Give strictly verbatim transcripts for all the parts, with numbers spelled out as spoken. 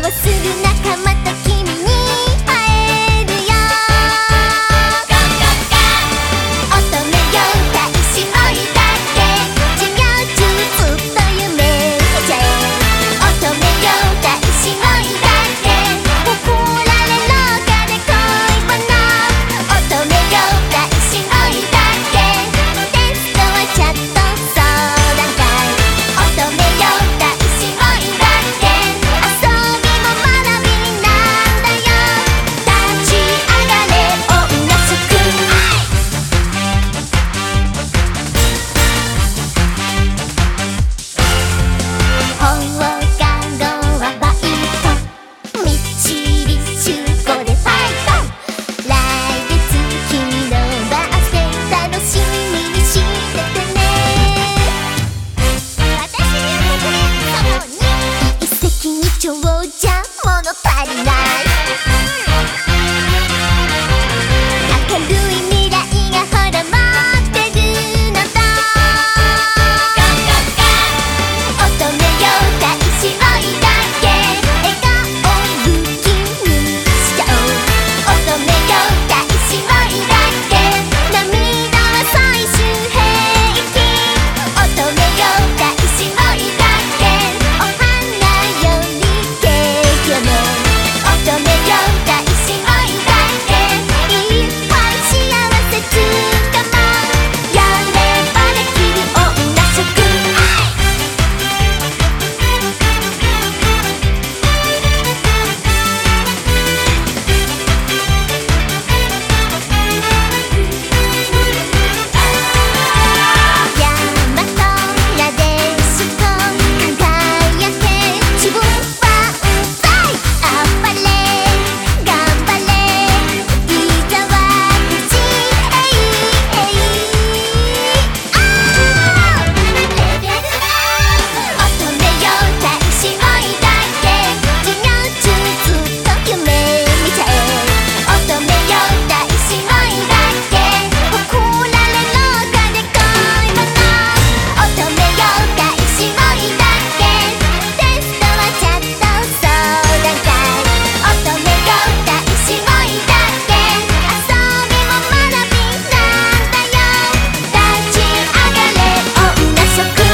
うすぐ仲間と君に会えるよ。乙女よ大志追いだけ、授業中ずっと夢見ちゃえ。乙女よ大志追いだけ、怒られ廊下で恋バナ。乙女よ大志追いだけ、テストはチャット相談会。乙女よ大志追いだけ、遊びも学びなんだよ。立ち上がれ女諸君。放課後はバイト、みっちり週ごでファイト。来月君のバースデー楽しみにしててね。私に言ってくれそのに、一石二鳥じゃ物足りない。明るい未来がほら待ってるのだ。乙女よ大志追いだけ、笑顔武器にしちゃおう。乙女よ大志追いだけ、涙は最終兵器。乙女よ大志追いだけ、お花よりケーキをね。乙女よ大志追いだけ、いっぱい幸せつかまう。やればできる女諸君。ヤマトなでしこ輝け、自分はうんざい。あっぱれ頑張れ、いざ私えいえい。あーレベルアップ。乙女よ大志追いだけ、授業中ずっと夢見ちゃえ。乙女よ大志追いだけ、怒られ廊下で恋バナ。乙女よ大志追いだけ、テストはチャット相談会。乙女よ大志追いだけ、遊びも学びなんだよ。立ち上がれ女諸君。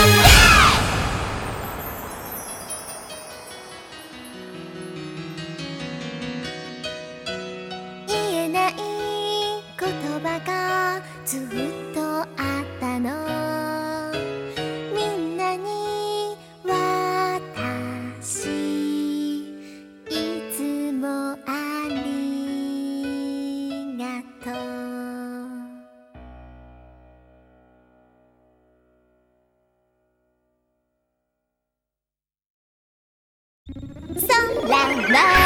言えない言葉がずっとあったの。みんなに私いつもありがとう。空は